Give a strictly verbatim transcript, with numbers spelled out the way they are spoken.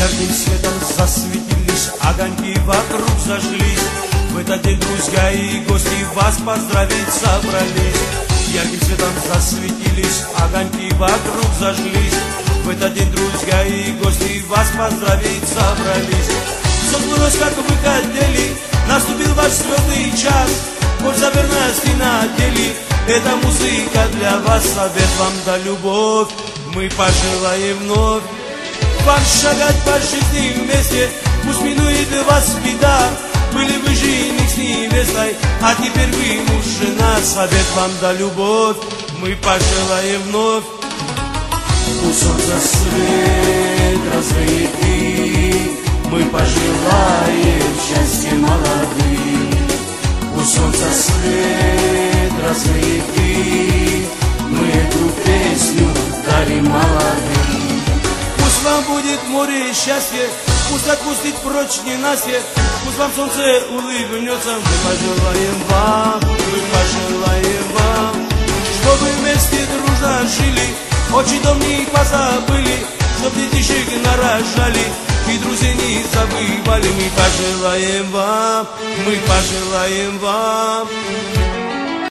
ярким светом засветились, огоньки вокруг зажглись. В этот день друзья и гости вас поздравить собрались. Ярким светом засветились, огоньки вокруг зажглись. В этот день друзья и гости вас поздравить собрались. Все сбылось, как вы хотели, наступил ваш звездный час. Хоть за верность и надели, эта музыка для вас, совет вам да любовь. Мы пожелаем вновь вам шагать по жизни вместе. Пусть минует вас беда, были вы жених с невестой, а теперь вы муж, жена. Совет вам да любовь, мы пожелаем вновь. У солнца свет развети, мы пожелаем счастья молодым. У солнца свет развети, мы эту песню дарим молодым. Пусть вам будет море счастья, пусть отпустит прочь ненастье, пусть вам солнце улыбнется. Мы пожелаем вам, мы пожелаем вам, чтобы вместе дружно жили, отчий дом не позабыли, чтоб детишек нарожали и друзей не забывали. Мы пожелаем вам, мы пожелаем вам.